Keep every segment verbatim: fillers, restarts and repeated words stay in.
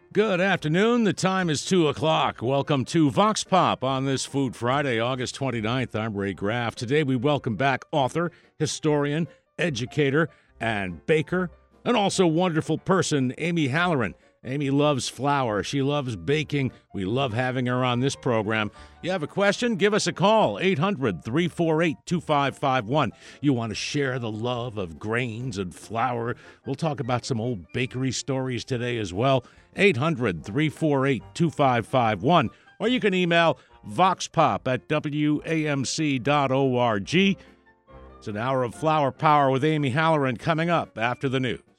Good afternoon. The time is two o'clock. Welcome to Vox Pop on this Food Friday, August twenty-ninth. I'm Ray Graff. Today we welcome back author, historian, educator, and baker, and also wonderful person, Amy Halloran. Amy loves flour. She loves baking. We love having her on this program. You have a question? Give us a call, eight hundred, three four eight, two five five one. You want to share the love of grains and flour? We'll talk about some old bakery stories today as well. eight hundred, three four eight, two five five one. Or you can email voxpop at w a m c dot org. It's an hour of flour power with Amy Halloran coming up after the news.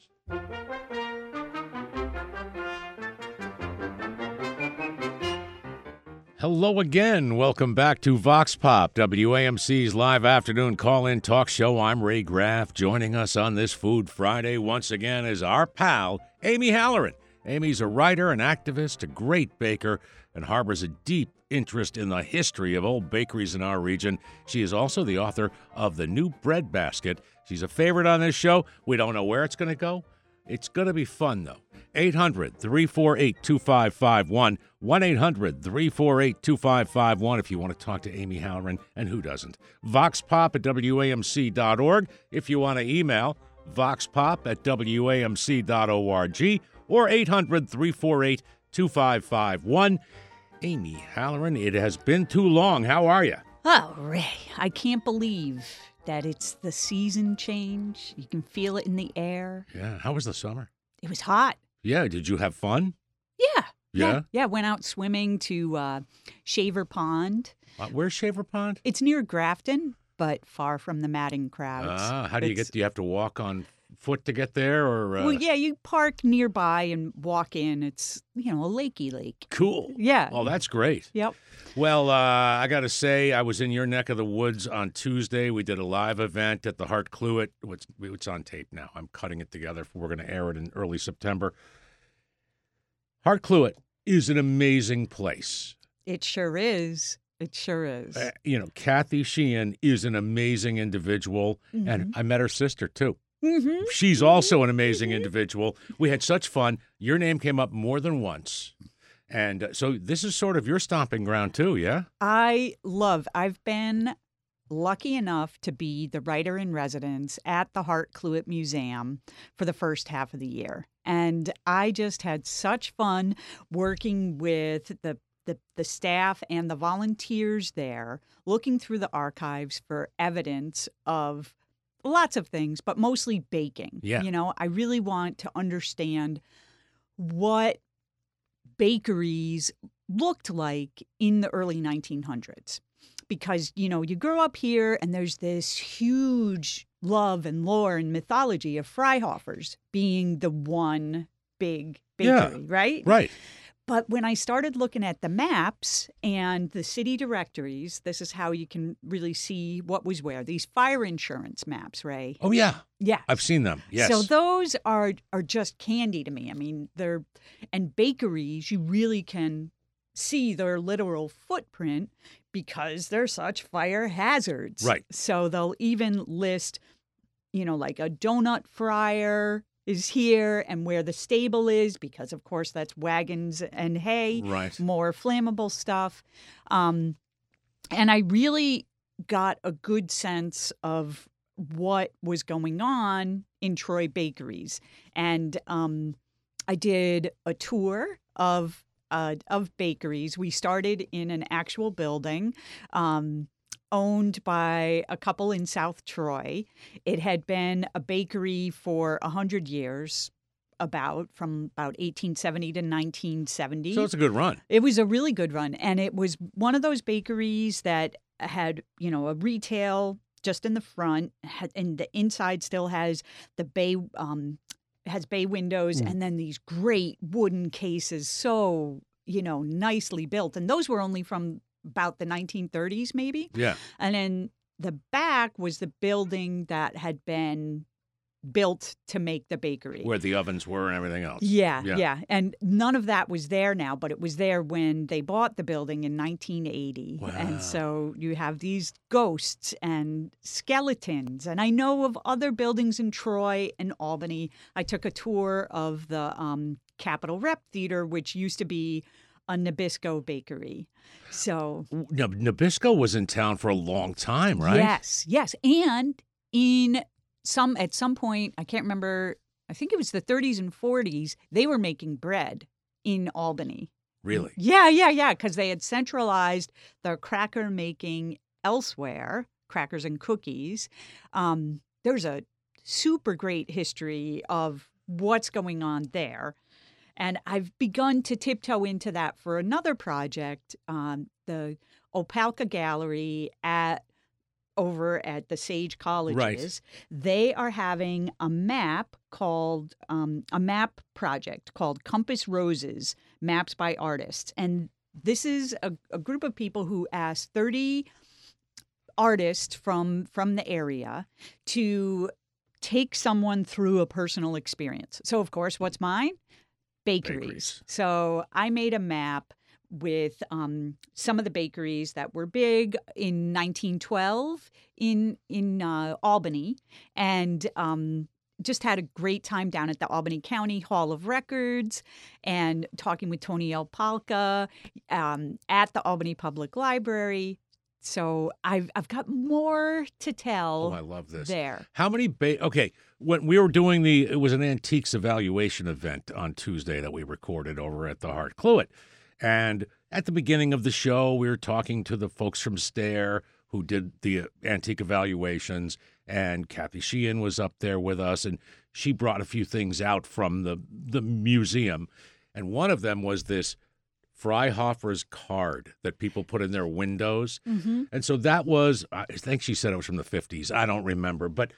Hello again. Welcome back to Vox Pop, W A M C's live afternoon call-in talk show. I'm Ray Graff. Joining us on this Food Friday once again is our pal, Amy Halloran. Amy's a writer, an activist, a great baker, and harbors a deep interest in the history of old bakeries in our region. She is also the author of The New Bread Basket. She's a favorite on this show. We don't know where it's going to go. It's going to be fun, though. eight hundred, three four eight, two five five one. one eight hundred, three four eight, two five five one if you want to talk to Amy Halloran, and who doesn't? voxpop at w a m c dot org if you want to email voxpop at w a m c dot org or eight hundred, three four eight, two five five one. Amy Halloran, it has been too long. How are you? Oh, Ray, I can't believe that it's the season change. You can feel it in the air. Yeah. How was the summer? It was hot. Yeah. Did you have fun? Yeah. Yeah? Yeah. yeah went out swimming to uh, Shaver Pond. Uh, where's Shaver Pond? It's near Grafton, but far from the madding crowds. Ah, how do you It's- get? Do you have to walk on foot to get there, or uh... Well, yeah, you park nearby and walk in. It's, you know, a lakey lake. Cool. Yeah. Oh, that's great. Yep. Well, uh, I got to say, I was in your neck of the woods on Tuesday. We did a live event at the Hart Cluett. It's, it's on tape now. I'm cutting it together. We're going to air it in early September. Hart Cluett is an amazing place. It sure is. It sure is. Uh, you know, Kathy Sheehan is an amazing individual, Mm-hmm. and I met her sister, too. Mm-hmm. She's also an amazing individual. We had such fun. Your name came up more than once. And uh, so this is sort of your stomping ground, too, yeah? I love, I've been lucky enough to be the writer in residence at the Hart Cluett Museum for the first half of the year. And I just had such fun working with the The, the staff and the volunteers there, looking through the archives for evidence of lots of things, but mostly baking. Yeah. You know, I really want to understand what bakeries looked like in the early nineteen hundreds. Because, you know, you grow up here and there's this huge love and lore and mythology of Freihofer's being the one big bakery, Yeah. right? Right. But when I started looking at the maps and the city directories, this is how you can really see what was where. These fire insurance maps, Ray. Oh, yeah. Yeah. I've seen them. Yes. So those are are just candy to me. I mean, they're and bakeries, you really can see their literal footprint because they're such fire hazards. Right. So they'll even list, you know, like a donut fryer is here and where the stable is, because of course that's wagons and hay, Right. more flammable stuff. Um, and I really got a good sense of what was going on in Troy bakeries. And um, I did a tour of uh, of bakeries. We started in an actual building um, owned by a couple in South Troy. It had been a bakery for one hundred years, about from about eighteen seventy to nineteen seventy. So it's a good run. It was a really good run. And it was one of those bakeries that had, you know, a retail just in the front, had, and the inside still has the bay, um, has bay windows, Mm. and then these great wooden cases, so, you know, nicely built. And those were only from about the nineteen thirties, maybe. Yeah. And then the back was the building that had been built to make the bakery. Where the ovens were and everything else. Yeah, Yeah. yeah, And none of that was there now, but it was there when they bought the building in nineteen eighty. Wow. And so you have these ghosts and skeletons. And I know of other buildings in Troy and Albany. I took a tour of the um, Capitol Rep Theater, which used to be a Nabisco bakery. So N- Nabisco was in town for a long time, right? yes, yes. And in some at some point, I can't remember, I think it was the thirties and forties, they were making bread in Albany. Really? Yeah, yeah, yeah, because they had centralized their cracker making elsewhere, crackers and cookies. Um, there's a super great history of what's going on there. And I've begun to tiptoe into that for another project, um, the Opalka Gallery at over at the Sage Colleges. They are having a map called um, a map project called Compass Roses, Maps by Artists. And this is a, a group of people who asked thirty artists from from the area to take someone through a personal experience. So, of course, what's mine? Bakeries. Bakeries. So I made a map with um, some of the bakeries that were big in nineteen twelve in in uh, Albany, and um, just had a great time down at the Albany County Hall of Records and talking with Tony Opalka um, at the Albany Public Library. So I've I've got more to tell. Oh, I love this. There. How many ba- okay, when we were doing the it was an antiques evaluation event on Tuesday that we recorded over at the Hart Cluett. And at the beginning of the show, we were talking to the folks from Stare who did the antique evaluations, and Kathy Sheehan was up there with us, and she brought a few things out from the the museum. And one of them was this Freihofer's card that people put in their windows. Mm-hmm. And so that was, I think she said it was from the fifties. I don't remember. But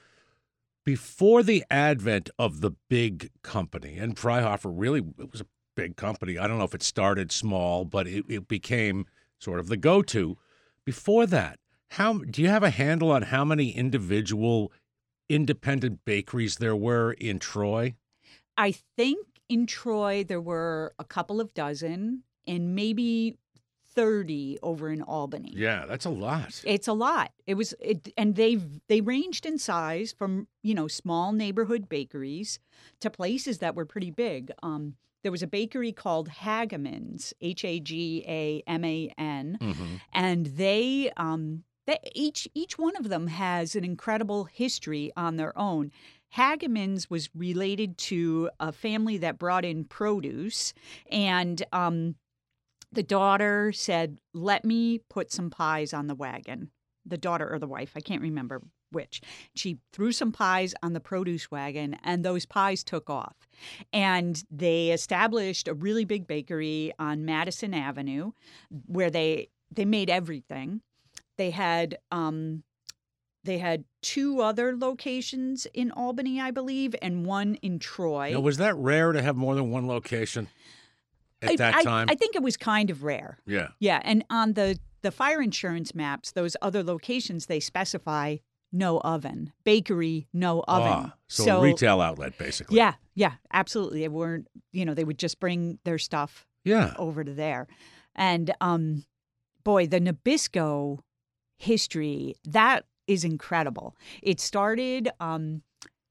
before the advent of the big company, and Freihofer really, it was a big company. I don't know if it started small, but it, it became sort of the go-to. Before that, how do you have a handle on how many individual independent bakeries there were in Troy? I think in Troy there were a couple of dozen and maybe thirty over in Albany. Yeah, that's a lot. It's a lot. It was, it, and they they ranged in size from, you know, small neighborhood bakeries to places that were pretty big. Um, there was a bakery called Hageman's, H A G A M A N, Mm-hmm. and they um, they each each one of them has an incredible history on their own. Hageman's was related to a family that brought in produce, and um, the daughter said, "Let me put some pies on the wagon." The daughter or the wife, I can't remember which. She threw some pies on the produce wagon, and those pies took off. And they established a really big bakery on Madison Avenue where they they made everything. They had um, they had two other locations in Albany, I believe, and one in Troy. Now, was that rare to have more than one location at I, that I- time? I think it was kind of rare. yeah. Yeah, and on the the fire insurance maps, those other locations, they specify no oven, bakery, no oven. Ah, so, a retail outlet, basically. Yeah, yeah, absolutely. They weren't, you know, they would just bring their stuff Yeah. over to there. And um, boy, the Nabisco history, that is incredible. It started, um,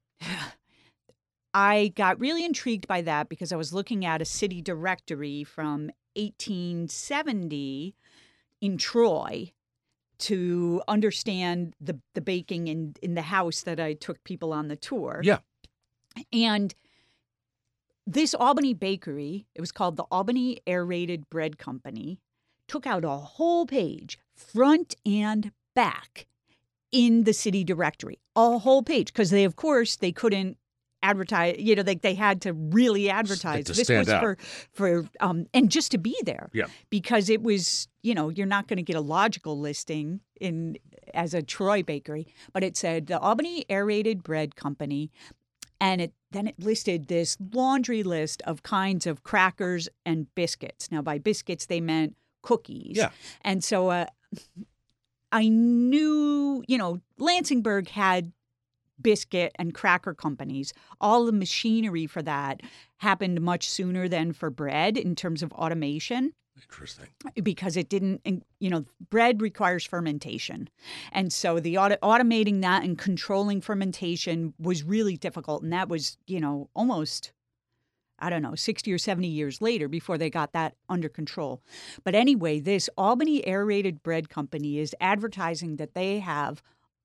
I got really intrigued by that because I was looking at a city directory from eighteen seventy in Troy to understand the, the baking in, in the house that I took people on the tour. Yeah. And this Albany bakery, it was called the Albany Aerated Bread Company, took out a whole page, front and back, in the city directory. A whole page, because they, of course, they couldn't advertise, you know, they, they had to really advertise. to This stand was out. for, for um, and just to be there. Yeah. Because it was, you know, you're not going to get a logical listing in as a Troy bakery, but it said the Albany Aerated Bread Company. And it then it listed this laundry list of kinds of crackers and biscuits. Now, by biscuits, they meant cookies. Yeah. And so uh, I knew, you know, Lansingburg had biscuit and cracker companies. All the machinery for that happened much sooner than for bread in terms of automation. Interesting. Because it didn't, you know, bread requires fermentation. And so the auto- automating that and controlling fermentation was really difficult. And that was, you know, almost, I don't know, sixty or seventy years later before they got that under control. But anyway, this Albany Aerated Bread Company is advertising that they have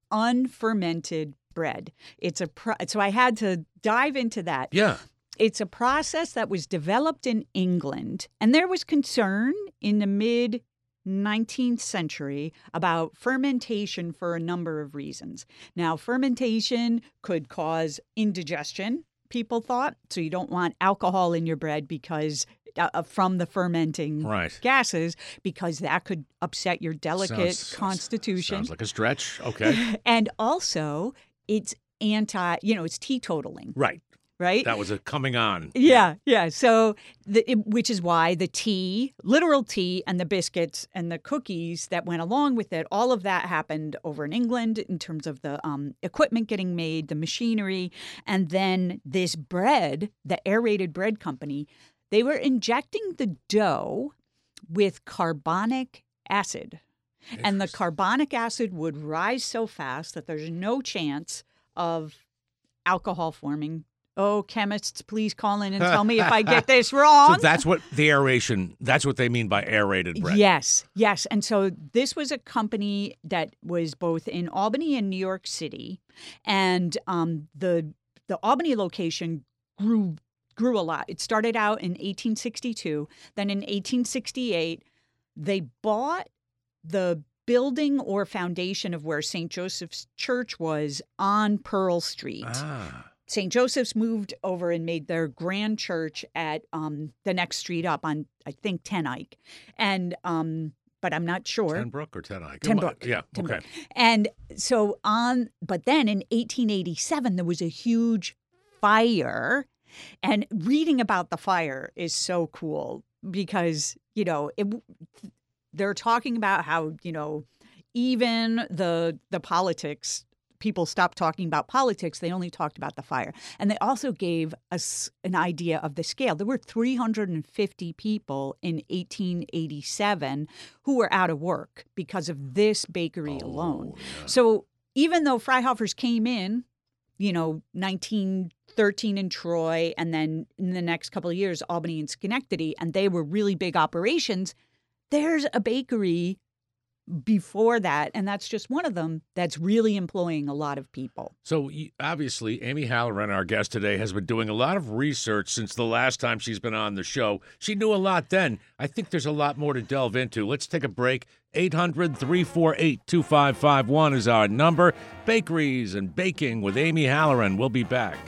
unfermented bread. It's a pro- so I had to dive into that. Yeah. It's a process that was developed in England, and there was concern in the mid nineteenth century about fermentation for a number of reasons. Now, fermentation could cause indigestion, people thought, so you don't want alcohol in your bread because uh, from the fermenting right. gases, because that could upset your delicate sounds, constitution. Sounds like a stretch. Okay. And also, it's anti, you know, it's teetotaling. Right. Right? That was a coming on. Yeah, yeah. So, the, it, which is why the tea, literal tea, and the biscuits and the cookies that went along with it, all of that happened over in England in terms of the um, equipment getting made, the machinery. And then this bread, the Aerated Bread Company, they were injecting the dough with carbonic acid. And the carbonic acid would rise so fast that there's no chance of alcohol forming. Oh, chemists, please call in and tell me if I get this wrong. So that's what the aeration, that's what they mean by aerated bread. Yes, yes. And so this was a company that was both in Albany and New York City. And um, the the Albany location grew grew a lot. It started out in eighteen sixty-two. Then in eighteen sixty-eight, they bought the building or foundation of where Saint Joseph's Church was on Pearl Street. Ah. Saint Joseph's moved over and made their grand church at um, the next street up on, I think, Ten Eyck. And, um, but I'm not sure. Ten Brook or Ten Eyck? Ten Brook. Yeah, Ten okay. Brook. And so on, but then in eighteen eighty-seven, there was a huge fire. And reading about the fire is so cool because, you know, it, they're talking about how, you know, even the the politics, people stopped talking about politics. They only talked about the fire. And they also gave us an idea of the scale. There were three hundred fifty people in eighteen eighty-seven who were out of work because of this bakery Oh, alone. yeah. So even though Freihofers came in, you know, nineteen thirteen in Troy, and then in the next couple of years, Albany and Schenectady, and they were really big operations, there's a bakery before that, and that's just one of them that's really employing a lot of people. So y- obviously, Amy Halloran, our guest today, has been doing a lot of research since the last time she's been on the show. She knew a lot then. I think there's a lot more to delve into. Let's take a break. eight hundred, three four eight, two five five one is our number. Bakeries and Baking with Amy Halloran. We'll be back.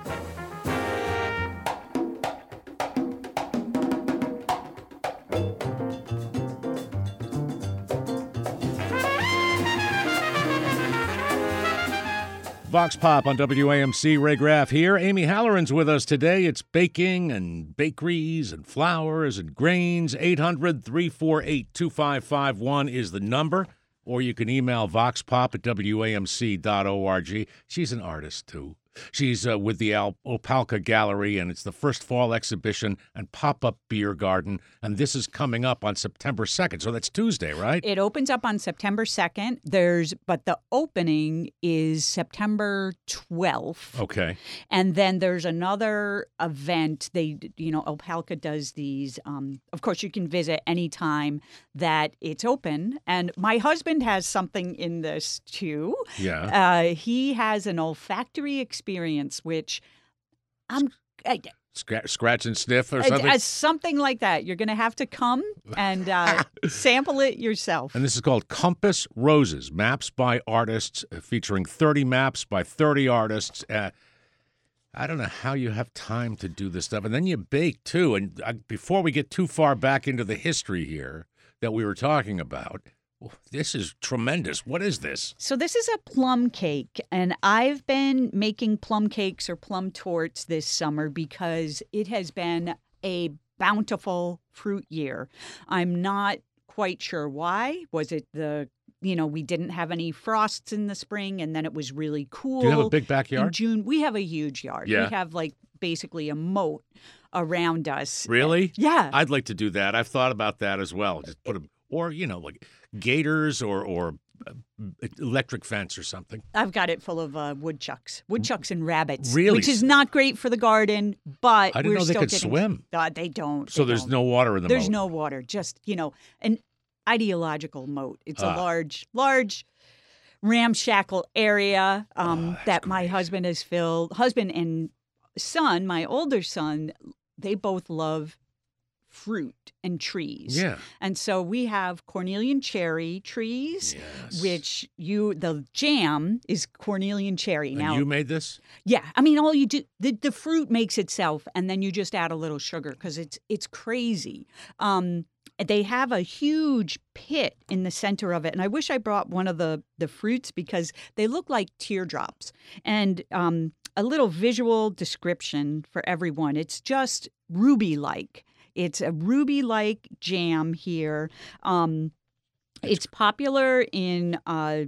Vox Pop on W A M C. Ray Graff here. Amy Halloran's with us today. It's baking and bakeries and flours and grains. eight hundred, three four eight, two five five one is the number. Or you can email voxpop at W A M C dot org. She's an artist, too. She's uh, with the Al- Opalka Gallery, and it's the first fall exhibition and pop-up beer garden. And this is coming up on September second. So that's Tuesday, right? It opens up on September second. There's, but the opening is September twelfth. Okay. And then there's another event. They, you know, Opalka does these. Um, of course, you can visit anytime that it's open. And my husband has something in this too. Yeah. Uh, he has an olfactory experience, which I'm. I, Scratch, scratch and sniff or Uh, something? uh, something like that. You're going to have to come and uh, sample it yourself. And this is called Compass Roses, Maps by Artists, uh, featuring thirty maps by thirty artists. Uh, I don't know how you have time to do this stuff. And then you bake, too. And uh, before we get too far back into the history here that we were talking about, this is tremendous. What is this? So this is a plum cake, and I've been making plum cakes or plum torts this summer because it has been a bountiful fruit year. I'm not quite sure why. Was it the, you know, we didn't have any frosts in the spring, and then it was really cool. Do you have a big In backyard? June, we have a huge yard. Yeah. We have like basically a moat around us. Really? Yeah. I'd like to do that. I've thought about that as well. Just put a, or, you know, like gators or, or electric fence or something. I've got it full of uh, woodchucks, woodchucks and rabbits, Really? which is not great for the garden. But I didn't we're know they still could getting, swim. Uh, they don't. So they there's don't. no water in the There's moat. no water. Just you know, an ideological moat. It's Ah. a large, large, ramshackle area um, Oh, that that's my great. husband has filled. Husband and son, my older son, they both love fruit and trees. Yeah. And so we have cornelian cherry trees, Yes. which you the jam is cornelian cherry. And Now, you made this? yeah, I mean, all you do the, the fruit makes itself, and then you just add a little sugar because it's it's crazy. Um, they have a huge pit in the center of it, and I wish I brought one of the the fruits because they look like teardrops. And um, a little visual description for everyone: it's just ruby-like. It's a ruby-like jam here. Um, it's popular in uh,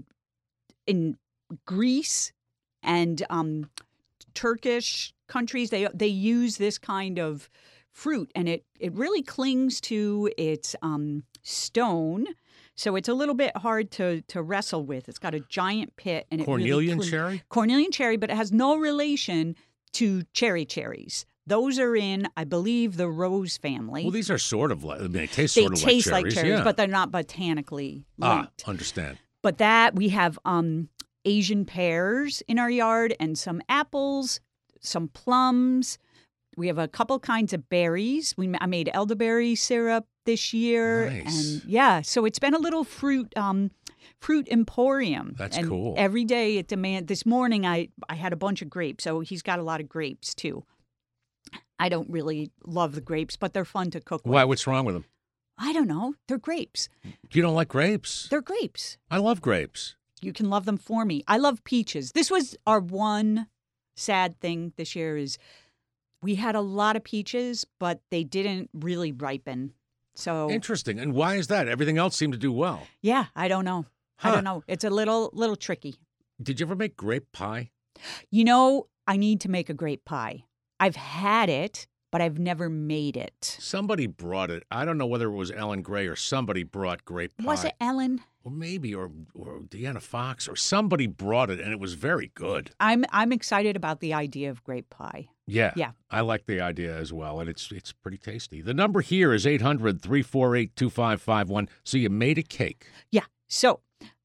in Greece and um, Turkish countries. They they use this kind of fruit, and it it really clings to its um, stone. So it's a little bit hard to to wrestle with. It's got a giant pit, and it Cornelian really cling- cherry? Cornelian cherry, but it has no relation to cherry cherries. Those are in, I believe, the rose family. Well, these are sort of like, I mean, they taste they sort of taste like like cherries. cherries, yeah. but they're not botanically ah, linked. understand. But that we have um, Asian pears in our yard and some apples, some plums. We have a couple kinds of berries. We I made elderberry syrup this year, Nice. and yeah, so it's been a little fruit um, fruit emporium. That's and cool. Every day it demand. This morning I I had a bunch of grapes, so he's got a lot of grapes too. I don't really love the grapes, but they're fun to cook with. Why? What's wrong with them? I don't know. They're grapes. You don't like grapes? They're grapes. I love grapes. You can love them for me. I love peaches. This was our one sad thing this year is we had a lot of peaches, but they didn't really ripen. So Interesting. And why is that? Everything else seemed to do well. yeah, I don't know. I Huh. don't know. It's a little little tricky. Did you ever make grape pie? You know, I need to make a grape pie. I've had it, but I've never made it. Somebody brought it. I don't know whether it was Ellen Gray or somebody brought grape pie. Was it Ellen? Or maybe, or, or Deanna Fox, or somebody brought it, and it was very good. I'm I'm excited about the idea of grape pie. Yeah. Yeah. I like the idea as well, and it's it's pretty tasty. The number here is eight hundred, three four eight, two five five one. So you made a cake. Yeah. So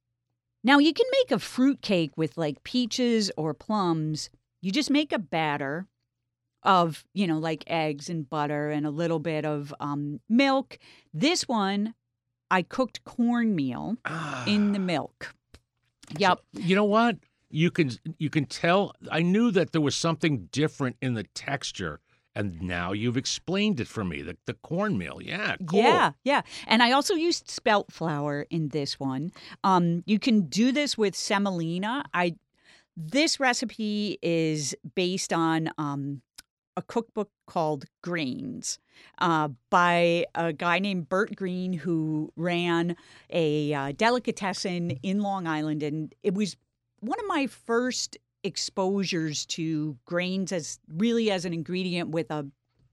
now you can make a fruit cake with like peaches or plums. You just make a batter of, you know, like eggs and butter and a little bit of um, milk. This one, I cooked cornmeal in the milk. Yep. So, you know what? You can you can tell. I knew that there was something different in the texture, and now you've explained it for me. The the cornmeal, yeah, cool. Yeah, yeah. And I also used spelt flour in this one. Um, you can do this with semolina. I this recipe is based on um, a cookbook called Grains uh, by a guy named Bert Green who ran a uh, delicatessen in Long Island, and it was one of my first exposures to grains as really as an ingredient with a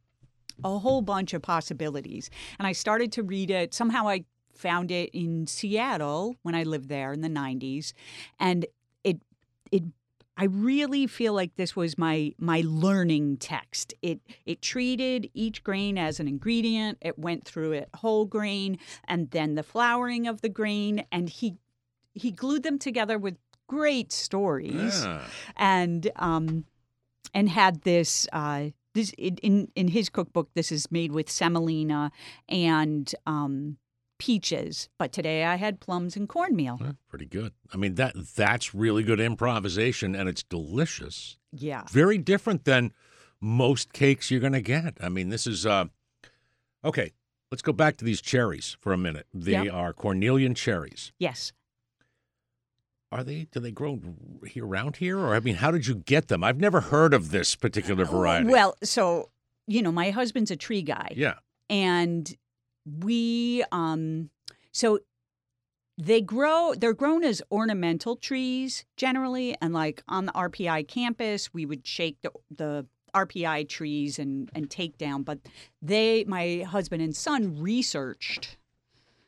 a whole bunch of possibilities. And I started to read it. Somehow I found it in Seattle when I lived there in the nineties, and it it I really feel like this was my my learning text. It it treated each grain as an ingredient. It went through it whole grain and then the flouring of the grain, and he he glued them together with great stories, Yeah. and um, and had this uh, this in in his cookbook. This is made with semolina and um, peaches, but today I had plums and cornmeal. Huh, pretty good. I mean that that's really good improvisation, and it's delicious. Yeah, Very different than most cakes you're going to get. I mean, this is uh, okay. Let's go back to these cherries for a minute. They Yep. are cornelian cherries. yes. Are they? Do they grow here around here, or I mean, how did you get them? I've never heard of this particular variety. Well, so you know, my husband's a tree guy. yeah. And we um so they grow they're grown as ornamental trees generally, and like on the R P I campus we would shake the, the R P I trees and and take down, but they my husband and son researched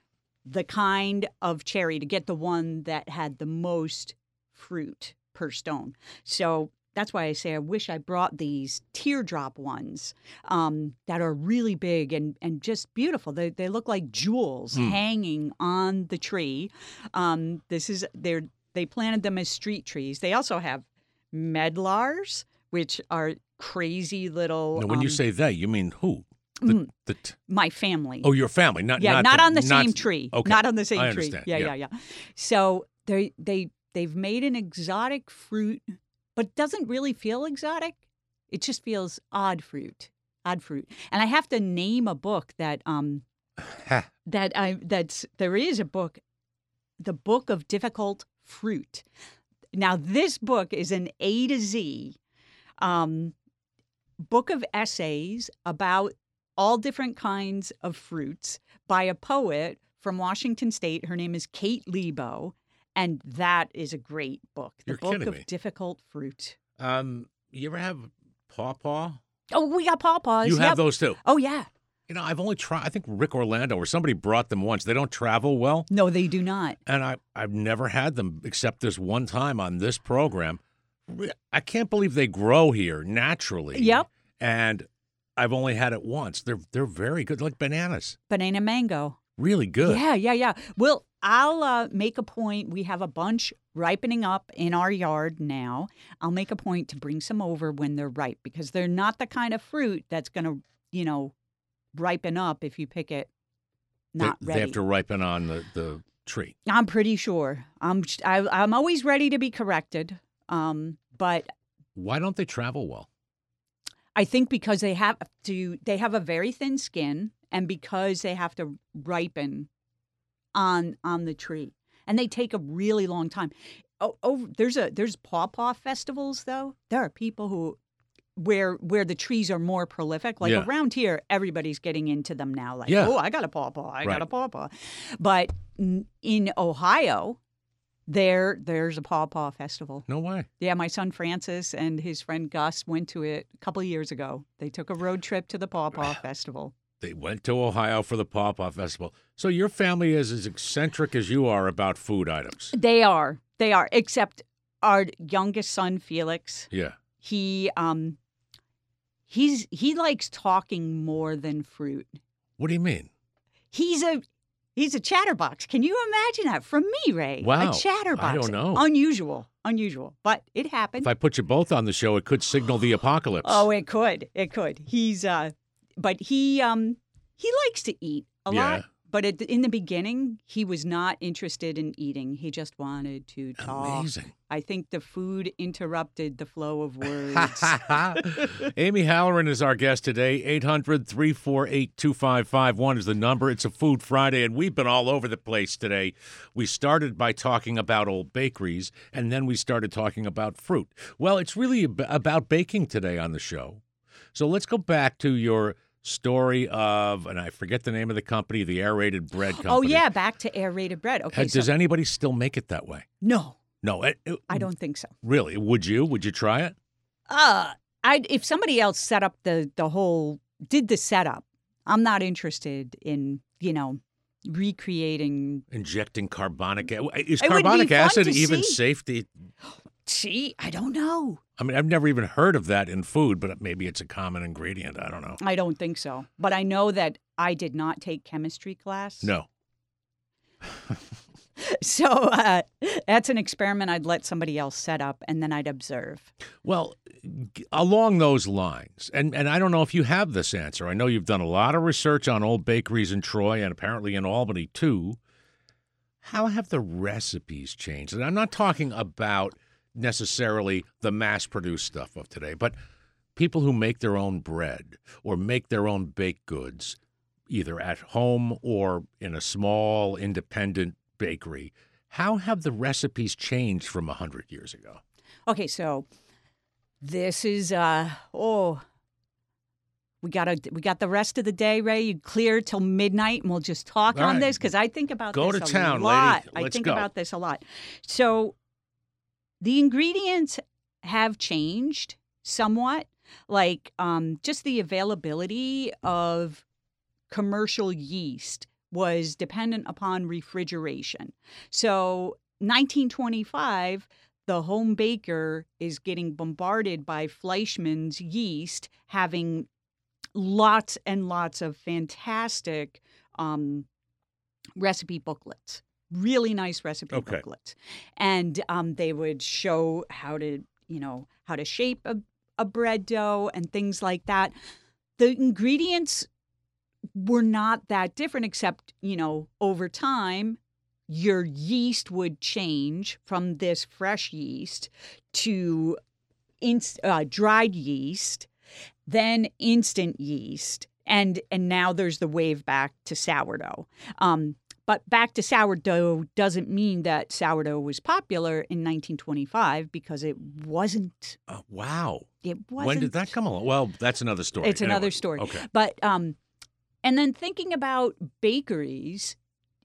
the kind of cherry to get the one that had the most fruit per stone. So that's why I say I wish I brought these teardrop ones um, that are really big and, and just beautiful. They they look like jewels Mm. hanging on the tree. Um, this is they're they planted them as street trees. They also have medlars, which are crazy little. Now, when um, you say they, you mean who? The, Mm. the t- my family. oh, your family, not yeah, not, not, the, on the not- same tree. Okay, Not on the same I tree. understand. Yeah, yeah, yeah. So they they they've made an exotic fruit, but doesn't really feel exotic. It just feels odd fruit, odd fruit. And I have to name a book that um Ha. that I that's there is a book, the Book of Difficult Fruit. Now this book is an A to Z um, book of essays about all different kinds of fruits by a poet from Washington State. Her name is Kate Lebo, and that is a great book. The You're Book kidding of me. Difficult Fruit. Um, you ever have pawpaw? Oh, we got pawpaws. You have Yep. those too. Oh, yeah. You know, I've only tried. I think Rick Orlando or somebody brought them once. They don't travel well, No, they do not. and I I've never had them except this one time on this program. Re- I can't believe they grow here naturally. Yep. And I've only had it once. They're they're very good, like bananas. Banana mango. Really good. Yeah, yeah, yeah. Well, I'll uh, make a point. We have a bunch ripening up in our yard now. I'll make a point to bring some over when they're ripe because they're not the kind of fruit that's going to, you know, ripen up if you pick it They, not they ready. have to ripen on the, the tree. I'm pretty sure. I'm I, I'm always ready to be corrected. Um, but Why don't they travel well? I think because they have to, they have a very thin skin, and because they have to ripen on on the tree, and they take a really long time. Oh, oh there's a there's pawpaw festivals though. There are people who where where the trees are more prolific. Like Yeah. around here, everybody's getting into them now. Like, Yeah. oh, I got a pawpaw, I Right. got a pawpaw. But n- in Ohio, there there's a pawpaw festival. No way. Yeah, my son Francis and his friend Gus went to it a couple of years ago. They took a road trip to the Pawpaw Festival. They went to Ohio for the Pawpaw Festival. So your family is as eccentric as you are about food items. They are, they are. Except our youngest son Felix, Yeah. he um, he's he likes talking more than fruit. What do you mean? He's a he's a chatterbox. Can you imagine that from me, Ray? Wow. A chatterbox. I don't know. Unusual, unusual, but it happened. If I put you both on the show, it could signal the apocalypse. Oh, it could. It could. He's uh but he um he likes to eat a Yeah. lot. But at the, in the beginning, he was not interested in eating. He just wanted to talk. Amazing. I think the food interrupted the flow of words. Amy Halloran is our guest today. eight hundred, three four eight, two five five one is the number. It's a Food Friday, and we've been all over the place today. We started by talking about old bakeries, and then we started talking about fruit. Well, it's really ab- about baking today on the show. So let's go back to your story of, and I forget the name of the company, the aerated bread company. Oh, yeah, back to aerated bread. Okay, Has- Does so, anybody still make it that way? no, No. It, it- I don't think so. Really? Would you? Would you try it? Uh, I if somebody else set up the the whole did the setup, I'm not interested in, you know, recreating. Injecting carbonic a- Is It would be carbonic fun acid to even see. safe to eat? See, I don't know. I mean, I've never even heard of that in food, but maybe it's a common ingredient. I don't know. I don't think so. But I know that I did not take chemistry class. No. So uh, that's an experiment I'd let somebody else set up, and then I'd observe. Well, g- along those lines, and, and I don't know if you have this answer. I know you've done a lot of research on old bakeries in Troy and apparently in Albany, too. How have the recipes changed? And I'm not talking about necessarily the mass-produced stuff of today, but people who make their own bread or make their own baked goods, either at home or in a small independent bakery. How have the recipes changed from one hundred years ago? Okay, so this is uh oh we got to we got the rest of the day, Ray. You clear till midnight, and we'll just talk All on right. this because I think about Go this to a town, lady. lot. I Let's think go. about this a lot. So the ingredients have changed somewhat, like um, just the availability of commercial yeast was dependent upon refrigeration. So nineteen twenty-five, the home baker is getting bombarded by Fleischmann's yeast, having lots and lots of fantastic um, recipe booklets, really nice recipe Okay. booklets. And um, they would show how to, you know, how to shape a, a bread dough and things like that. The ingredients were not that different, except, you know, over time, your yeast would change from this fresh yeast to inst- uh, dried yeast, then instant yeast, and and now there's the wave back to sourdough. Um, but back to sourdough doesn't mean that sourdough was popular in nineteen twenty-five, because it wasn't. Oh, wow. It wasn't. When did that come along? Well, that's another story. It's another Anyway, story. Okay. But um, and then thinking about bakeries,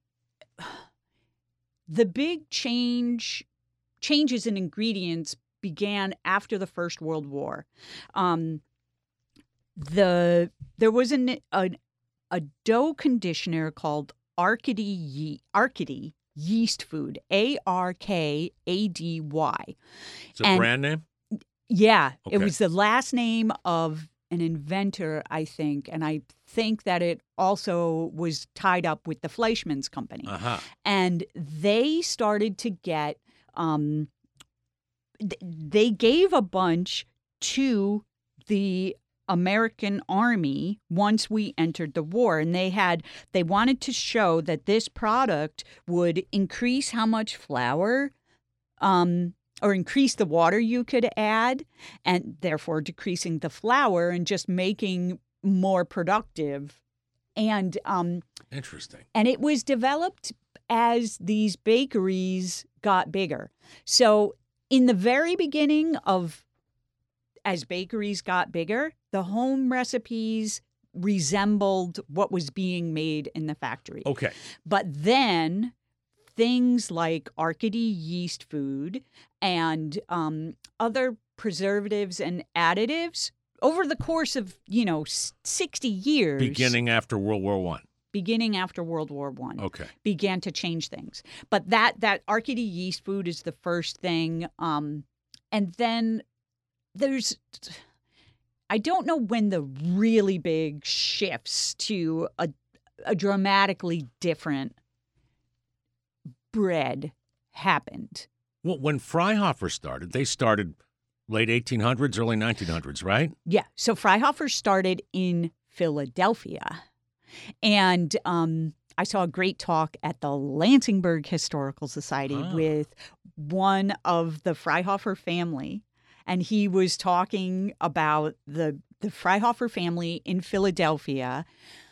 the big change changes in ingredients began after the First World War. Um, the there was an, a a dough conditioner called Arkady Ye, Arkady Yeast Food, A R K A D Y. It's a And- brand name? Yeah, it Okay. was the last name of an inventor, I think, and I think that it also was tied up with the Fleischmann's company. Uh-huh. And they started to get um th- they gave a bunch to the American Army once we entered the war, and they had they wanted to show that this product would increase how much flour um or increase the water you could add, and therefore decreasing the flour and just making more productive. And um Interesting. and it was developed as these bakeries got bigger. So in the very beginning of, as bakeries got bigger, the home recipes resembled what was being made in the factory. Okay. But then things like Arkady yeast food and um, other preservatives and additives over the course of, you know, s- sixty years, Beginning after World War One. beginning after World War One, Okay. began to change things. But that that Arkady yeast food is the first thing. Um, and then there's, I don't know when the really big shifts to a, a dramatically different bread happened. Well, when Freihofer started, they started late eighteen hundreds, early nineteen hundreds, right? Yeah. So Freihofer started in Philadelphia. And um, I saw a great talk at the Lansingburg Historical Society Ah. with one of the Freihofer family. And he was talking about the, the Freihofer family in Philadelphia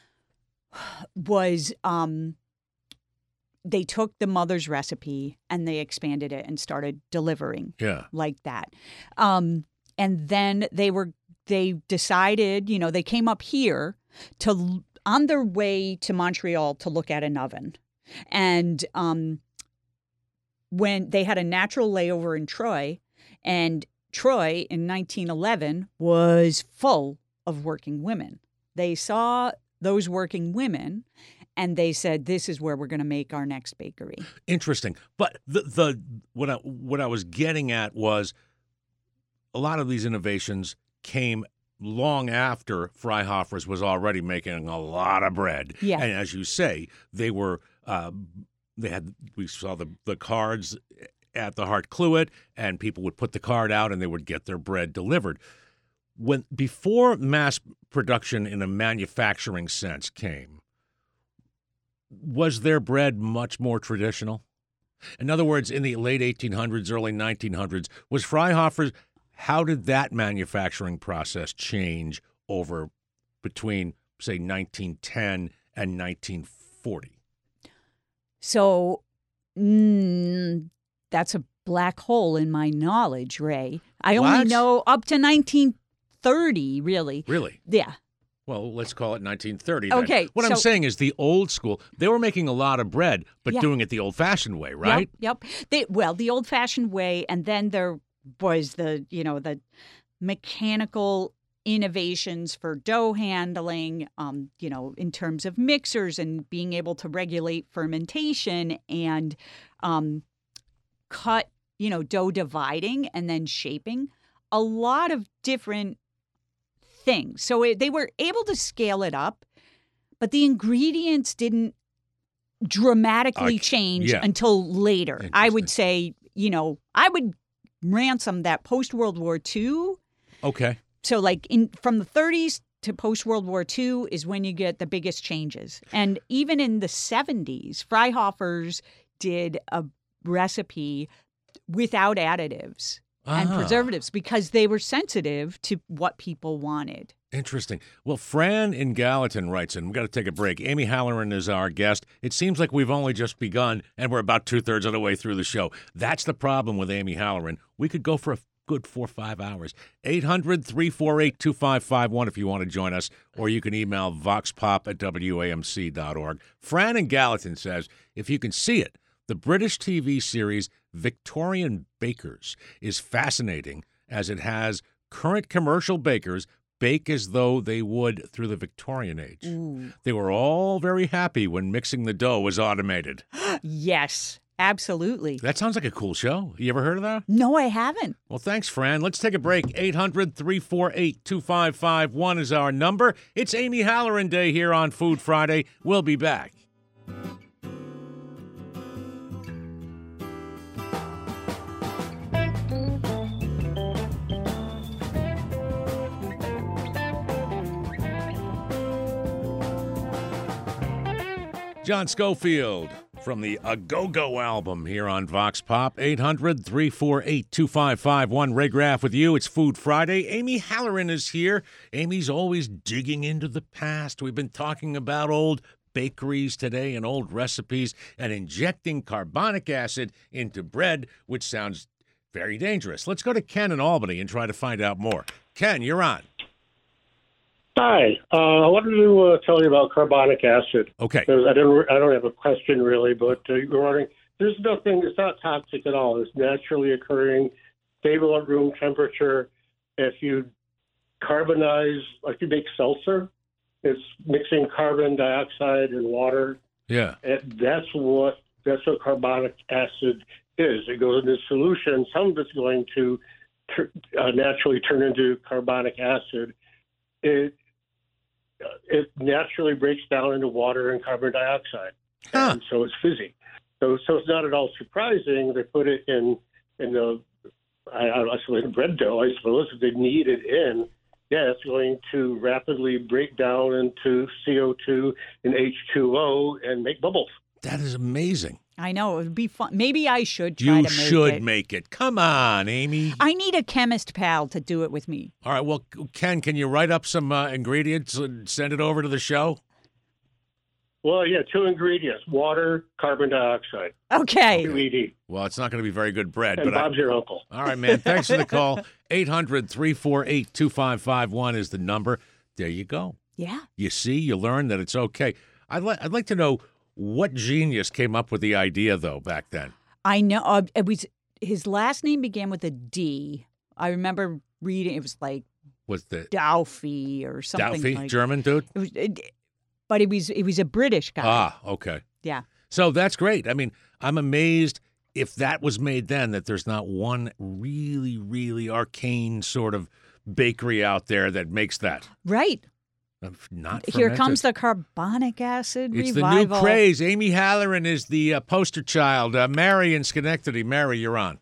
was um, they took the mother's recipe and they expanded it and started delivering Yeah. like that. Um, and then they were they decided, you know, they came up here to on their way to Montreal to look at an oven. And um, when they had a natural layover in Troy, and Troy in nineteen eleven was full of working women. They saw those working women and they said, this is where we're going to make our next bakery. Interesting. But the the what I what I was getting at was a lot of these innovations came long after Freihofer's was already making a lot of bread. Yeah. And as you say, they were uh, they had we saw the the cards at the Hart Cluet, and people would put the card out and they would get their bread delivered. When before mass production in a manufacturing sense came, was their bread much more traditional? In other words, in the late eighteen hundreds, early nineteen hundreds, was Freihofer's, how did that manufacturing process change over between, say, nineteen ten and nineteen forty? So mm, that's a black hole in my knowledge, Ray. I only What? know up to nineteen thirty, really. Really? Yeah. Well, let's call it nineteen thirty then. Okay, What I'm so- saying is the old school, they were making a lot of bread, but Yeah. doing it the old-fashioned way, right? Yep. yep. They, well, the old-fashioned way, and then there was the, you know, the mechanical innovations for dough handling, um, you know, in terms of mixers and being able to regulate fermentation and um, cut, you know, dough dividing and then shaping. A lot of different things. So it, they were able to scale it up, but the ingredients didn't dramatically I- change yeah. until later. I would Interesting. say, you know, I would ransom that post-World War Two. Okay. So like in from the thirties to post-World War Two is when you get the biggest changes. And even in the seventies, Freihofers did a recipe without additives and Ah. preservatives because they were sensitive to what people wanted. Interesting. Well, Fran in Gallatin writes in, we've got to take a break. Amy Halloran is our guest. It seems like we've only just begun, and we're about two-thirds of the way through the show. That's the problem with Amy Halloran. We could go for a good four or five hours. eight hundred, three four eight, two five five one if you want to join us, or you can email voxpop at W A M C dot org. Fran in Gallatin says, if you can see it, the British T V series Victorian Bakers is fascinating as it has current commercial bakers bake as though they would through the Victorian age. Ooh. They were all very happy when mixing the dough was automated. Yes, absolutely. That sounds like a cool show. You ever heard of that? No, I haven't. Well, thanks, Fran. Let's take a break. eight hundred, three four eight, two five five one is our number. It's Amy Halloran Day here on Food Friday. We'll be back. John Schofield from the A Go-Go album here on Vox Pop. eight hundred, three four eight, two five five one. Ray Graff with you. It's Food Friday. Amy Halloran is here. Amy's always digging into the past. We've been talking about old bakeries today and old recipes and injecting carbonic acid into bread, which sounds very dangerous. Let's go to Ken in Albany and try to find out more. Ken, you're on. Hi, uh, I wanted to uh, tell you about carbonic acid. Okay. Because I don't, I don't have a question really, but uh, you're wondering. There's nothing. It's not toxic at all. It's naturally occurring, stable at room temperature. If you carbonize, like you make seltzer, it's mixing carbon dioxide and water. Yeah. And that's what that's what carbonic acid is. It goes into solution. Some of it's going to tur- uh, naturally turn into carbonic acid. It it naturally breaks down into water and carbon dioxide, Huh. and so it's fizzy. So so it's not at all surprising they put it in in the I, I suppose in bread dough. I suppose if they knead it in, yeah, it's going to rapidly break down into C O two and H two O and make bubbles. That is amazing. I know. It would be fun. Maybe I should try You to make should it. make it. Come on, Amy. I need a chemist pal to do it with me. All right. Well, Ken, can you write up some uh, ingredients and send it over to the show? Well, yeah, two ingredients: water, carbon dioxide, Okay. Q E D, Well, it's not going to be very good bread, and but I, Bob's your uncle. all right, man. Thanks for the call. eight hundred, three four eight, two five five one is the number. There you go. Yeah. You see, you learn that it's okay. I'd, li- I'd like to know what genius came up with the idea, though, back then. I know. Uh, it was his last name began with a D. I remember reading. It was like Was the Daufy or something. Daufy, like, German dude? It was, it, but it was it was a British guy. Ah, okay. Yeah. So that's great. I mean, I'm amazed if that was made then that there's not one really, really arcane sort of bakery out there that makes that. Right. Uh, Not Here fermented. comes the carbonic acid It's revival. the new craze. Amy Halloran is the uh, poster child. Uh, Mary in Schenectady. Mary, you're on.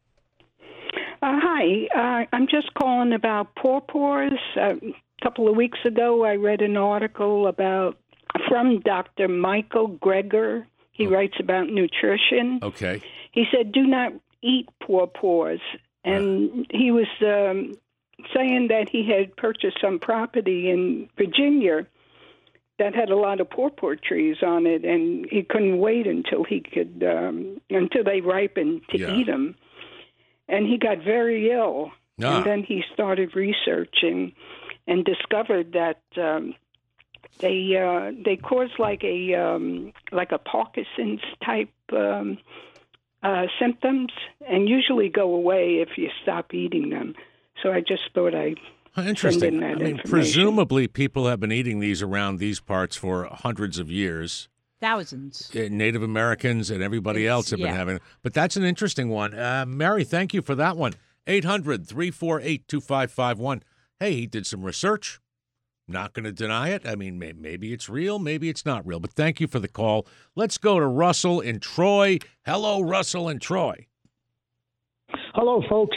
Uh, hi, uh, I'm just calling about pawpaws. Uh, a couple of weeks ago, I read an article about from Doctor Michael Greger. He Oh. writes about nutrition. Okay. He said, "Do not eat pawpaws," and he was um, saying that he had purchased some property in Virginia that had a lot of pawpaw trees on it, and he couldn't wait until he could um, until they ripened to Yeah. eat them. And he got very ill. Ah. And then he started researching and discovered that um, they uh, they cause like a um, like a Parkinson's type um, uh, symptoms, and usually go away if you stop eating them. So I just thought I'd Interesting. that I mean, information. presumably people have been eating these around these parts for hundreds of years. Thousands. Uh, Native Americans and everybody It's- else have been yeah. having. But that's an interesting one. Uh, Mary, thank you for that one. eight hundred, three four eight, two five five one. Hey, he did some research. Not going to deny it. I mean, may- maybe it's real, maybe it's not real. But thank you for the call. Let's go to Russell in Troy. Hello, Russell in Troy. Hello, folks.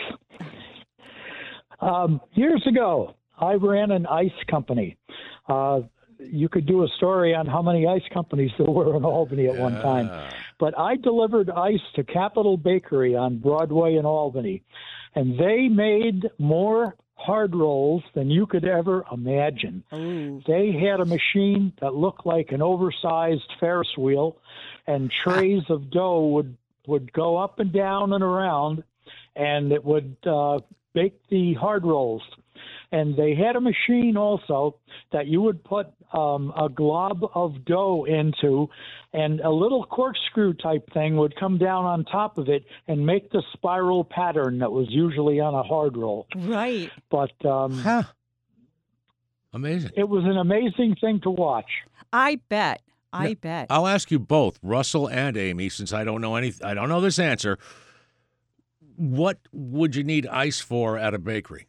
Um, years ago, I ran an ice company. Uh, you could do a story on how many ice companies there were in Albany at one time. But I delivered ice to Capitol Bakery on Broadway in Albany, and they made more hard rolls than you could ever imagine. Ooh. They had a machine that looked like an oversized Ferris wheel, and trays of dough would, would go up and down and around, and it would uh, bake the hard rolls. And they had a machine also that you would put um, a glob of dough into, and a little corkscrew type thing would come down on top of it and make the spiral pattern that was usually on a hard roll. Right. But um, Huh. Amazing. it was an amazing thing to watch. I bet. I Yeah. bet. I'll ask you both, Russell and Amy, since I don't know any, I don't know this answer. What would you need ice for at a bakery?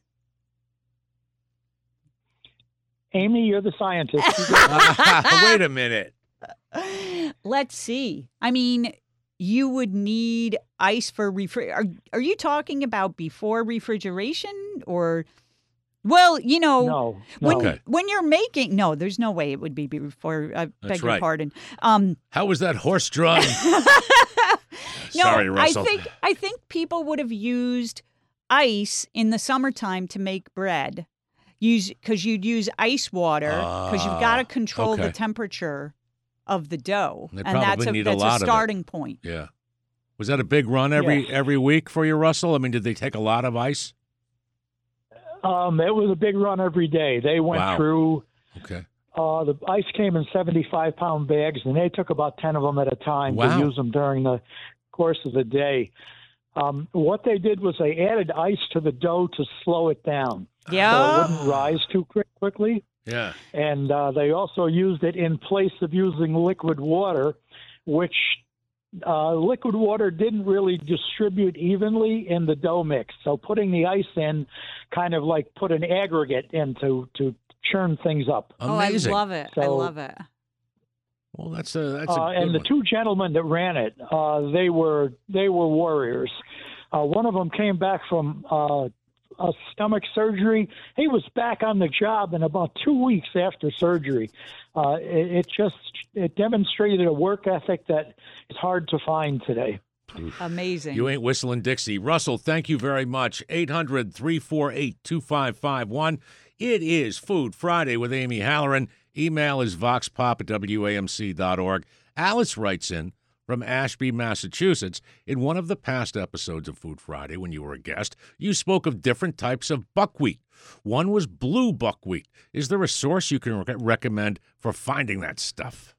Amy, you're the scientist. You go- Wait a minute. Let's see. I mean, you would need ice for refri. Are, are you talking about before refrigeration or? Well, you know, no, when no. Okay. when you're making no, there's no way it would be before. I beg your right. pardon. Um, How was that horse drawn? no, Sorry, Russell. I think I think people would have used ice in the summertime to make bread. Use because you'd use ice water because you've got to Ah, control okay. the temperature of the dough, They and that's probably a need a that's lot a of it. starting point. Yeah. Was that a big run every Yeah. every week for you, Russell? I mean, did they take a lot of ice? Um, it was a big run every day. They went Wow. through. Okay. Uh, the ice came in seventy-five pound bags, and they took about ten of them at a time Wow. to use them during the course of the day. Um, what they did was they added ice to the dough to slow it down, so Yeah. it wouldn't rise too quick, quickly. Yeah. And uh, they also used it in place of using liquid water, which uh, liquid water didn't really distribute evenly in the dough mix. So putting the ice in kind of like put an aggregate in to, to churn things up. Amazing. Oh, I love it. I So- love it. Well, that's a that's a Uh, good and the one. two gentlemen that ran it, uh, they were they were warriors. Uh, one of them came back from uh, a stomach surgery. He was back on the job in about two weeks after surgery. Uh, it, it just it demonstrated a work ethic that is hard to find today. Amazing. You ain't whistling Dixie. Russell, thank you very much. eight hundred, three four eight, two five five one. It is Food Friday with Amy Halloran. Email is voxpop at W A M C dot org. Alice writes in from Ashby, Massachusetts. In one of the past episodes of Food Friday, when you were a guest, you spoke of different types of buckwheat. One was blue buckwheat. Is there a source you can re- recommend for finding that stuff?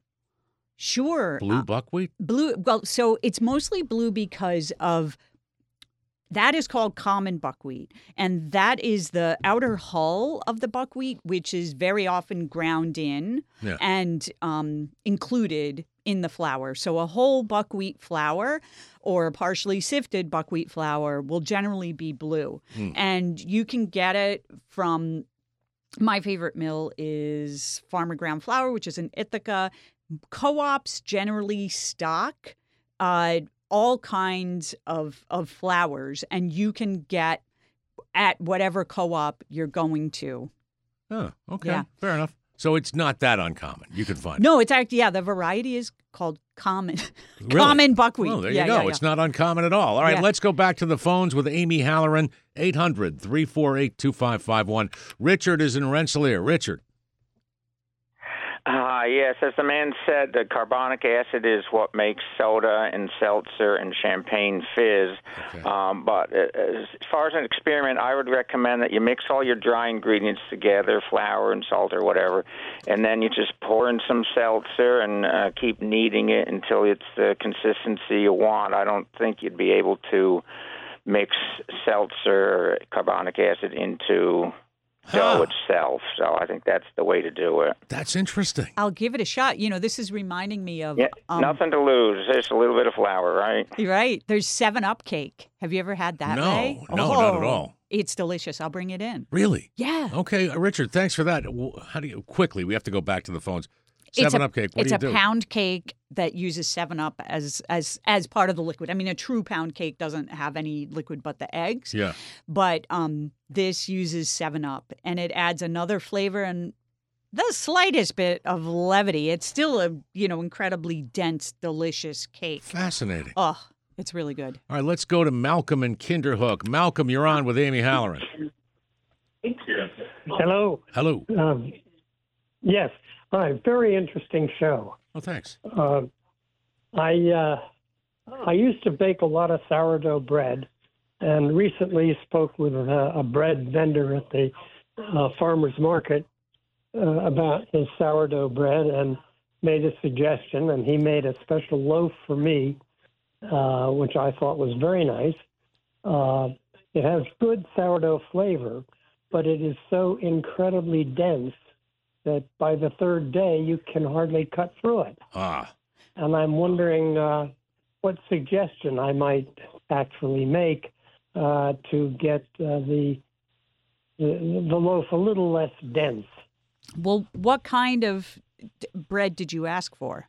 Sure. Blue Uh, buckwheat? blue. Well, so it's mostly blue because of that is called common buckwheat, and that is the outer hull of the buckwheat, which is very often ground in Yeah. and um, included in the flour. So a whole buckwheat flour or a partially sifted buckwheat flour will generally be blue, Mm. and you can get it from. My favorite mill is Farmer Ground Flour, which is in Ithaca. Co-ops generally stock uh, all kinds of of flours, and you can get at whatever co-op you're going to. Oh, okay. Yeah. Fair enough. So it's not that uncommon. You can find No, it's actually yeah. The variety is called common it. Really? common buckwheat. Well, there yeah, you go. Yeah, It's not uncommon at all. All right, Yeah. let's go back to the phones with Amy Halloran, eight hundred, three four eight, two five five one. Richard is in Rensselaer. Richard. Uh, yes, as the man said, the carbonic acid is what makes soda and seltzer and champagne fizz. Okay. Um, but uh, as far as an experiment, I would recommend that you mix all your dry ingredients together, flour and salt or whatever, and then you just pour in some seltzer and uh, keep kneading it until it's the consistency you want. I don't think you'd be able to mix seltzer or carbonic acid into dough Huh. itself. So I think that's the way to do it. That's interesting. I'll give it a shot. You know, this is reminding me of. Yeah, um, nothing to lose. Just a little bit of flour, right? You're right. There's seven up cake. Have you ever had that, No, Ray? no, not at Oh, all. It's delicious. I'll bring it in. Really? Yeah. Okay, uh, Richard, thanks for that. W- How do you quickly? We have to go back to the phones. It's Seven a- Up cake. What it's do you a do? pound cake that uses Seven Up as as as part of the liquid. I mean, a true pound cake doesn't have any liquid but the eggs. Yeah. But um, this uses Seven Up, and it adds another flavor and the slightest bit of levity. It's still a you know incredibly dense, delicious cake. Fascinating. Oh, it's really good. All right, let's go to Malcolm in Kinderhook. Malcolm, you're on with Amy Halloran. Hello. Hello. Um, yes. Hi. Very interesting show. Oh, thanks. Uh, I uh, I used to bake a lot of sourdough bread, and recently spoke with a, a bread vendor at the uh, farmers market uh, about his sourdough bread, and made a suggestion. And he made a special loaf for me, uh, which I thought was very nice. Uh, it has good sourdough flavor, but it is so incredibly dense that by the third day you can hardly cut through it. Ah. And I'm wondering uh, what suggestion I might actually make uh, to get uh, the, the the loaf a little less dense. Well, what kind of d- bread did you ask for?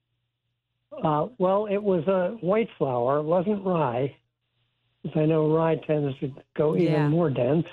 Uh, well, it was a white flour. It wasn't rye, because I know rye tends to go even Yeah. more dense.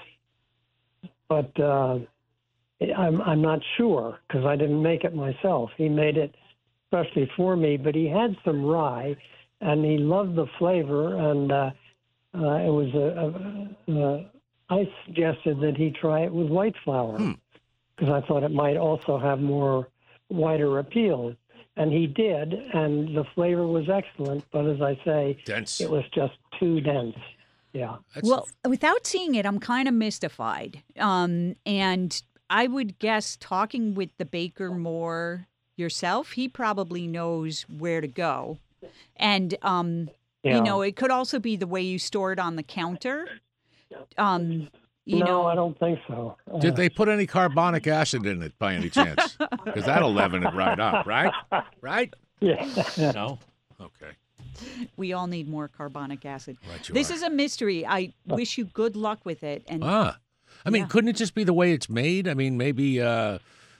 But uh, I'm I'm not sure because I didn't make it myself. He made it especially for me, but he had some rye, and he loved the flavor. And uh, uh, it was a, a, a I suggested that he try it with white flour because I thought it might also have more wider appeal. And he did, and the flavor was excellent. But as I say, Dense. it was just too dense. Yeah. That's- Well, without seeing it, I'm kind of mystified. Um, and I would guess talking with the baker more yourself, he probably knows where to go. And, um, Yeah. you know, it could also be the way you store it on the counter. Um, you no, know, I don't think so. Uh, Did they put any carbonic acid in it by any chance? Because that'll leaven it right up, right? Right? Yeah. No? Okay. we all need more carbonic acid. Right you This are. is a mystery. I wish you good luck with it. And Ah. I mean, Yeah. couldn't it just be the way it's made? I mean, maybe, uh,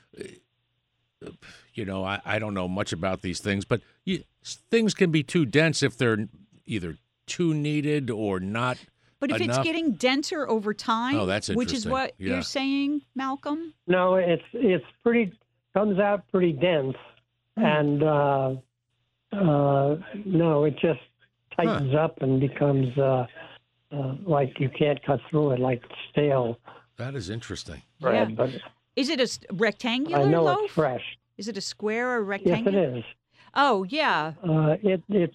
you know, I, I don't know much about these things, but you, things can be too dense if they're either too kneaded or not. But if enough. it's getting denser over time, Oh, that's which is interesting. what Yeah. you're saying, Malcolm? No, it's it's pretty comes out pretty dense, and uh, uh, no, it just tightens up and becomes uh, uh, like you can't cut through it, like stale That is interesting. bread. Yeah. But Is it a s- rectangular I know loaf? it's fresh. Is it a square or Yes, rectangular? it is. Oh, yeah. Uh, it it's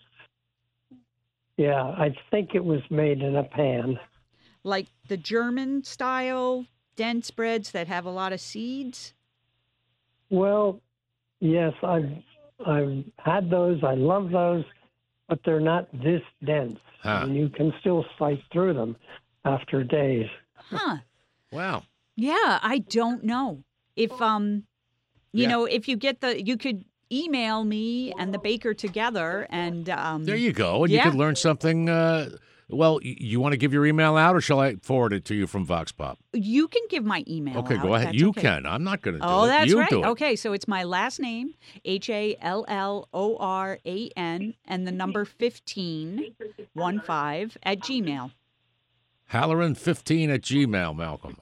yeah. I think it was made in a pan. Like the German style dense breads that have a lot of seeds? Well, yes, I've I've had those. I love those, but they're not this dense, Huh. and you can still slice through them after days. Huh. Wow. Yeah, I don't know. If um you Yeah. know, if you get the you could email me and the baker together and um There you go. And yeah. you could learn something. Uh, well, y- you want to give your email out, or shall I forward it to you from Vox Pop? you can give my email Okay, out. go ahead. That's You okay. can. I'm not going to do Oh, it. that's you right. do it. Okay, so it's my last name, H A L L O R A N, and the number fifteen, one five, at Gmail. Halloran fifteen at Gmail, Malcolm.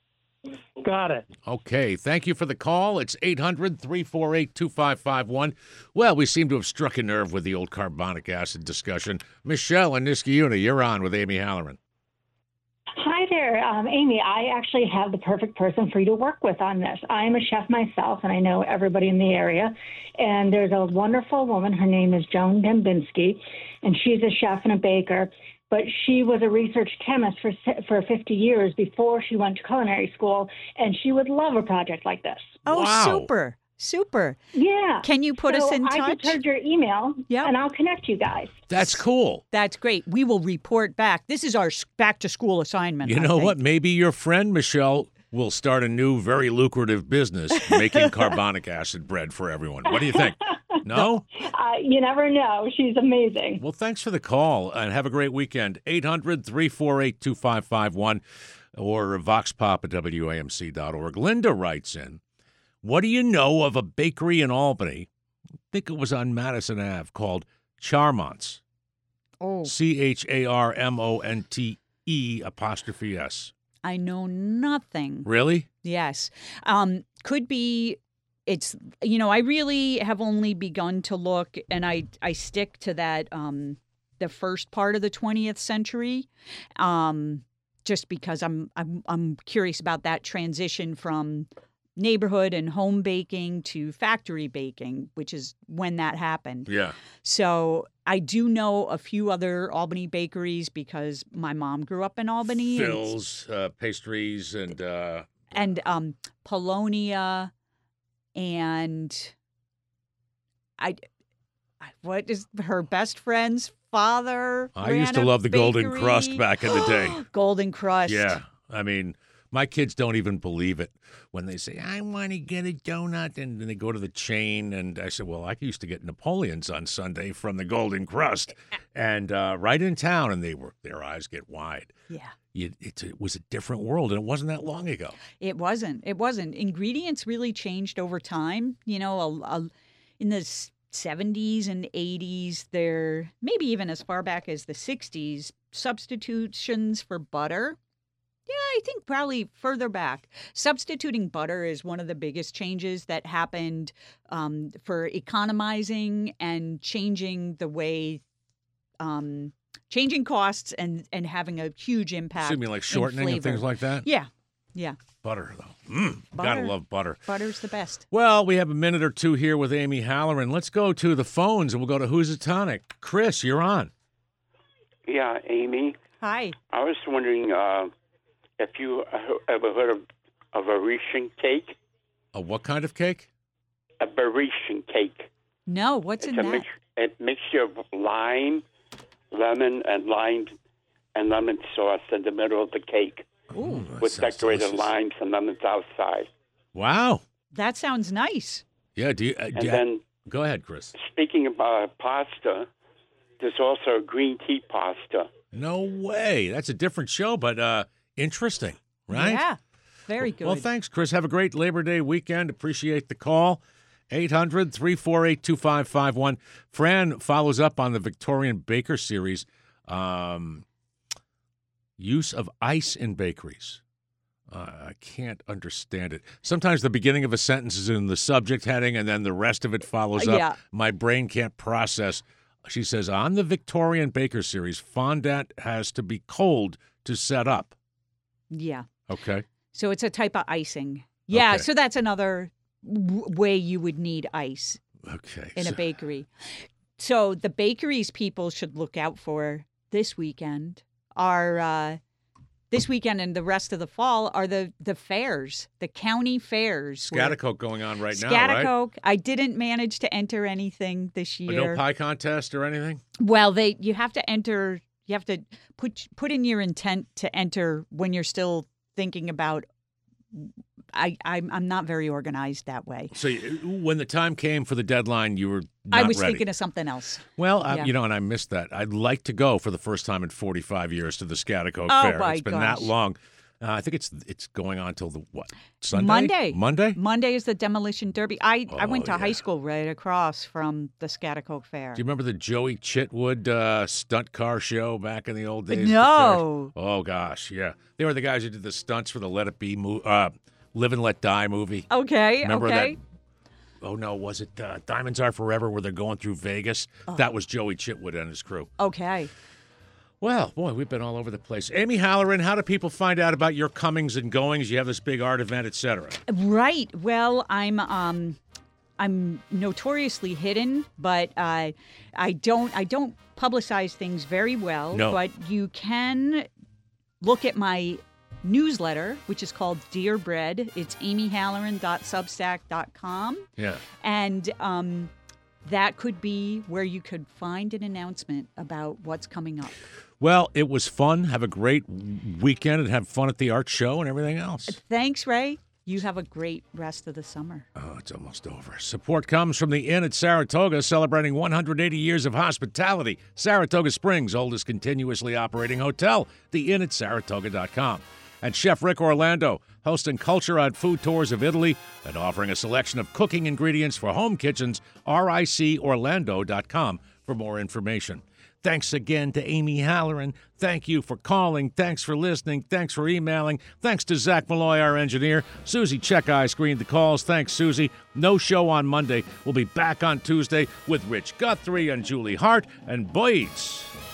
Got it. Okay, thank you for the call. It's eight hundred, three four eight, two five five one. Well, we seem to have struck a nerve with the old carbonic acid discussion. Michelle in Niskayuna, you're on with Amy Halloran. Hi there, um, Amy. I actually have the perfect person for you to work with on this. I'm a chef myself, and I know everybody in the area. And there's a wonderful woman. Her name is Joan Dembinski, and she's a chef and a baker. But she was a research chemist for for fifty years before she went to culinary school, and she would love a project like this. Oh, Wow. super, super. Yeah. Can you put so us in I touch? just heard your email, Yep. and I'll connect you guys. That's cool. That's great. We will report back. This is our s- back to school assignment. You I know think. what? Maybe your friend, Michelle, will start a new, very lucrative business making carbonic acid bread for everyone. What do you think? No? Uh, you never know. She's amazing. Well, thanks for the call, and have a great weekend. eight hundred, three four eight, two five five one or voxpop at W A M C dot org. Linda writes in, what do you know of a bakery in Albany, I think it was on Madison Avenue, called Charmont's? Oh, C H A R M O N T E apostrophe S. I know nothing. Really? Yes. Um, could be, it's, you know, I really have only begun to look, and I, I stick to that, um, the first part of the twentieth century, um, just because I'm, I'm, I'm curious about that transition from neighborhood and home baking to factory baking, which is when that happened. Yeah. So I do know a few other Albany bakeries because my mom grew up in Albany. Phil's, uh, pastries, and... Uh, and um, Polonia, and I, I, what is her best friend's father? I ran used to a love the Golden bakery. Crust back in the day. Golden Crust. Yeah. I mean, my kids don't even believe it when they say, I want to get a donut. And then they go to the chain. And I said, well, I used to get Napoleons on Sunday from the Golden Crust. And uh, right in town. And they were their eyes get wide. Yeah. You, it, it was a different world. And it wasn't that long ago. It wasn't. It wasn't. Ingredients really changed over time. You know, a, a, in the seventies and eighties, there, maybe even as far back as the sixties, substitutions for butter. Yeah, I think probably further back. Substituting butter is one of the biggest changes that happened um, for economizing and changing the way, um, changing costs and, and having a huge impact. So you mean like shortening and things like that? Yeah, yeah. Butter, though. Mm, Butter. Gotta love butter. Butter's the best. Well, we have a minute or two here with Amy Halloran. Let's go to the phones, and we'll go to Who's a Tonic. Chris, you're on. Yeah, Amy. Hi. I was wondering uh, if you ever heard of a Parisian cake? A what kind of cake? A Parisian cake. No, what's it's in a that? Mix, a mixture of lime, lemon, and lime and lemon sauce in the middle of the cake. Ooh, with decorated delicious. Limes and lemons outside. Wow. That sounds nice. Yeah. Do you? Uh, do and you then, go ahead, Chris. Speaking about pasta, there's also a green tea pasta. No way. That's a different show, but uh, interesting, right? Yeah. Very good. Well, thanks, Chris. Have a great Labor Day weekend. Appreciate the call. eight hundred, three four eight, two five five one. Fran follows up on the Victorian Baker series. Um, use of ice in bakeries. Uh, I can't understand it. Sometimes the beginning of a sentence is in the subject heading, and then the rest of it follows up. Yeah. My brain can't process. She says, on the Victorian Baker series, fondant has to be cold to set up. Yeah. Okay. So it's a type of icing. Yeah, Okay. so that's another w- way you would need ice Okay. in So- a bakery. So the bakeries people should look out for this weekend are uh, this weekend and the rest of the fall are the the fairs, the county fairs. where- Scattercoke going on right now, right? Scattercoke. I didn't manage to enter anything this But year. no pie contest or anything? Well, they you have to enter. You have to put put in your intent to enter when you're still thinking about. I I'm, I'm not very organized that way. So you- when the time came for the deadline, you were not I was ready. thinking of something else. Well, uh, Yeah. you know, and I missed that. I'd like to go for the first time in forty-five years to the Scattercoke Oh, Fair. my It's been gosh. that long. Uh, I think it's it's going on till the what? Sunday? Monday. Monday? Monday is the demolition derby. I I went to Oh, high yeah. school right across from the Scattercoke Fair. Do you remember the Joey Chitwood uh, stunt car show back in the old days? at the No. fairs? Oh, gosh, yeah. They were the guys who did the stunts for the Let It Be, mo- uh, Live and Let Die movie. Okay. Remember okay. that? Oh, no, was it uh, Diamonds Are Forever where they're going through Vegas? Oh. That was Joey Chitwood and his crew. Okay. Well, boy, we've been all over the place. Amy Halloran, how do people find out about your comings and goings? You have this big art event, et cetera. Right. Well, I'm um I'm notoriously hidden, but uh, I don't I don't publicize things very well. No. But you can look at my newsletter, which is called Dear Bread. It's amy halloran dot substack dot com. Yeah. And um, that could be where you could find an announcement about what's coming up. Well, it was fun. Have a great weekend and have fun at the art show and everything else. Thanks, Ray. You have a great rest of the summer. Oh, it's almost over. Support comes from the Inn at Saratoga, celebrating one hundred eighty years of hospitality. Saratoga Springs' oldest continuously operating hotel, the inn at saratoga dot com. And Chef Rick Orlando, hosting Culture on Food Tours of Italy and offering a selection of cooking ingredients for home kitchens, R I C orlando dot com for more information. Thanks again to Amy Halloran. Thank you for calling. Thanks for listening. Thanks for emailing. Thanks to Zach Malloy, our engineer. Susie Checkeye screened the calls. Thanks, Susie. No show on Monday. We'll be back on Tuesday with Rich Guthrie and Julie Hart and Boyds.